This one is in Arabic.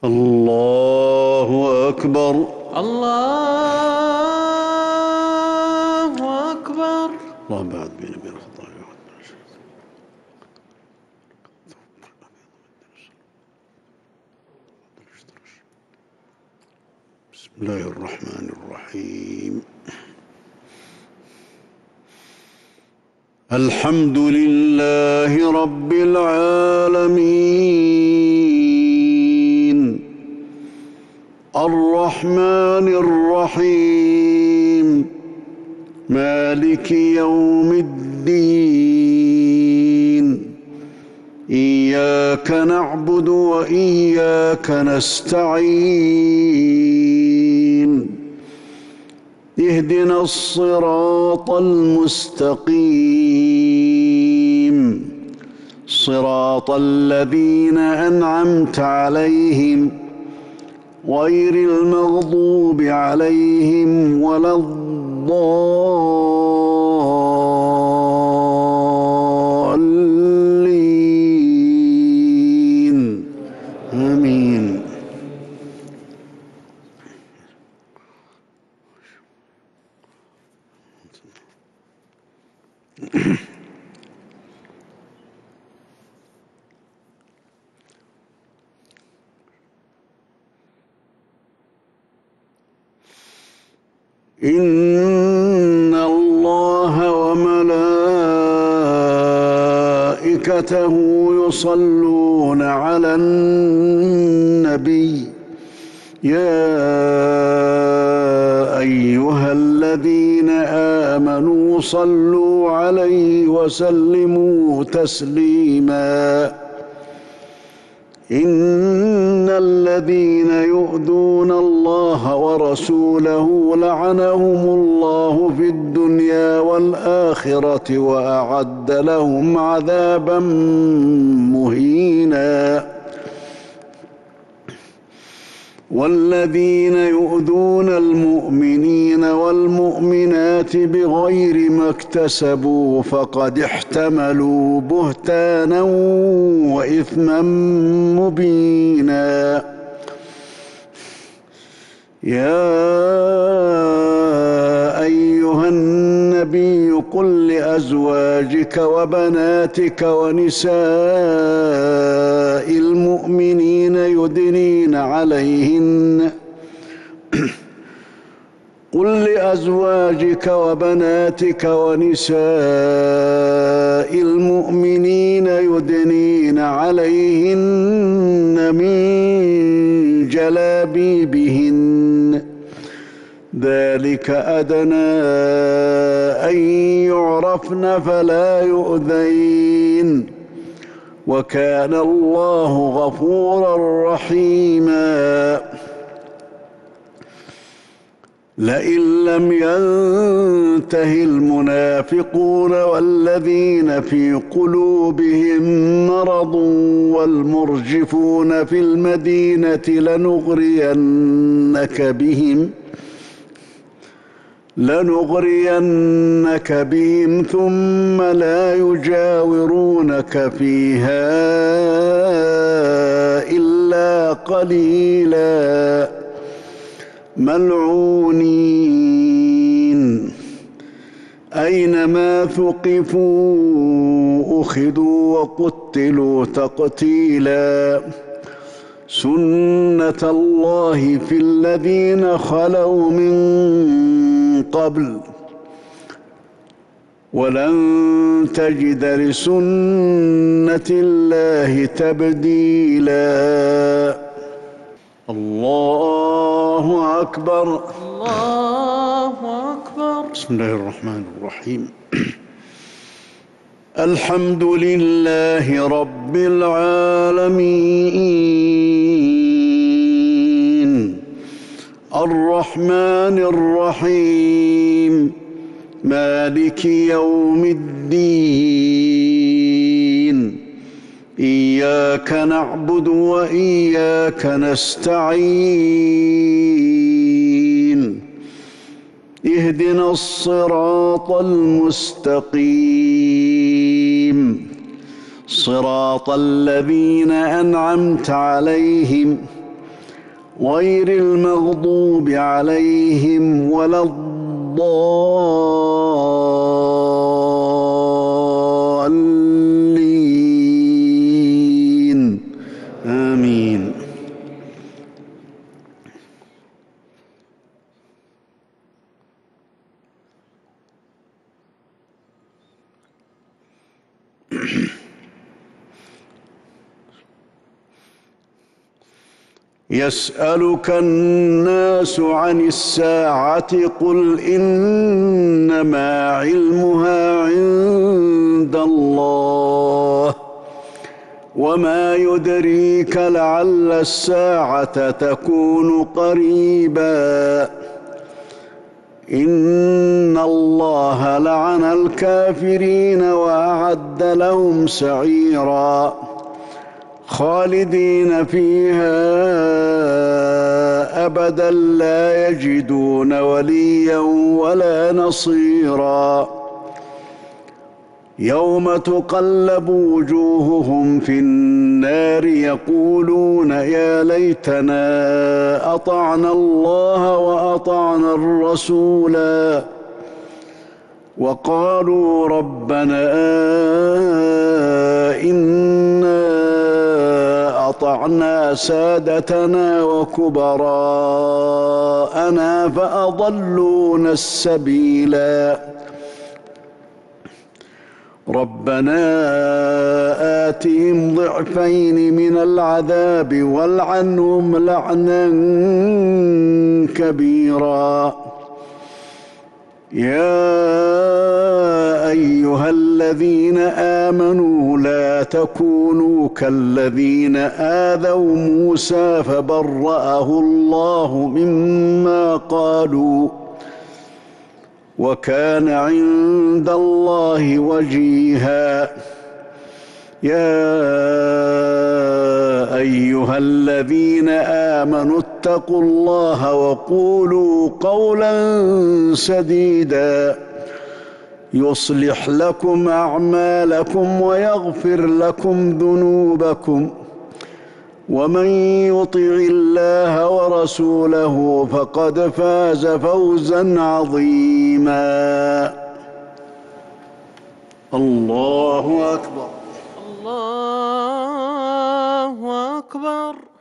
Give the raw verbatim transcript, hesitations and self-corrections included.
الله أكبر. الله أكبر. اللهم بعد بيني وبين الخطايا. بسم الله الرحمن الرحيم. الحمد لله رب العالمين الرحمن الرحيم مالك يوم الدين إياك نعبد وإياك نستعين اهدنا الصراط المستقيم صراط الذين أنعمت عليهم غير المغضوب عليهم ولا الضالين آمين. إن الله وملائكته يصلون على النبي يا أيها الذين آمنوا صلوا عليه وسلموا تسليما إن الذين يؤذون الله ورسوله لعنهم الله في الدنيا والآخرة وأعد لهم عذابا مهينا والذين يؤذون المؤمنين والمؤمنات بغير ما اكتسبوا فقد احتملوا بهتانا وإثما مبينا يا أيها النبي قل لأزواجك وبناتك ونساء المؤمنين يدنين عليهن قل لأزواجك وبناتك ونساء المؤمنين يدنين عليهن من جلابيبهن ذلك أدنى أن يعرفن فلا يؤذين وكان الله غفورا رحيما لئن لم ينته المنافقون والذين في قلوبهم مرض والمرجفون في المدينة لنغرينك بهم لنغرينك بهم ثم لا يجاورونك فيها إلا قليلا ملعونين أينما ثقفوا أخذوا وقتلوا تقتيلا سنة الله في الذين خلوا من قبل ولن تجد لسنة الله تبديلا. الله أكبر. الله أكبر. بسم الله الرحمن الرحيم. الحمد لله رب العالمين الرحمن الرحيم مالك يوم الدين إياك نعبد وإياك نستعين اهدنا الصراط المستقيم صراط الذين أنعمت عليهم غير المغضوب عليهم ولا الضالين آمين. يسألك الناس عن الساعة قل إنما علمها عند الله وما يدريك لعل الساعة تكون قريبا إن الله لعن الكافرين وأعد لهم سعيرا خالدين فيها أبدا لا يجدون وليا ولا نصيرا يوم تقلب وجوههم في النار يقولون يا ليتنا أطعنا الله وأطعنا الرسولا وقالوا ربنا إنا أطعنا سادتنا وكبراءنا فأضلونا السبيلا ربنا آتهم ضعفين من العذاب والعنهم لعنا كبيرا يا أيها الذين آمنوا لا تكونوا كالذين آذوا موسى فبرأه الله مما قالوا وكان عند الله وجيها يا أيها الذين آمنوا اتقوا الله وقولوا قولا سديدا يصلح لكم أعمالكم ويغفر لكم ذنوبكم ومن يطع الله ورسوله فقد فاز فوزا عظيما. الله أكبر. الله أكبر.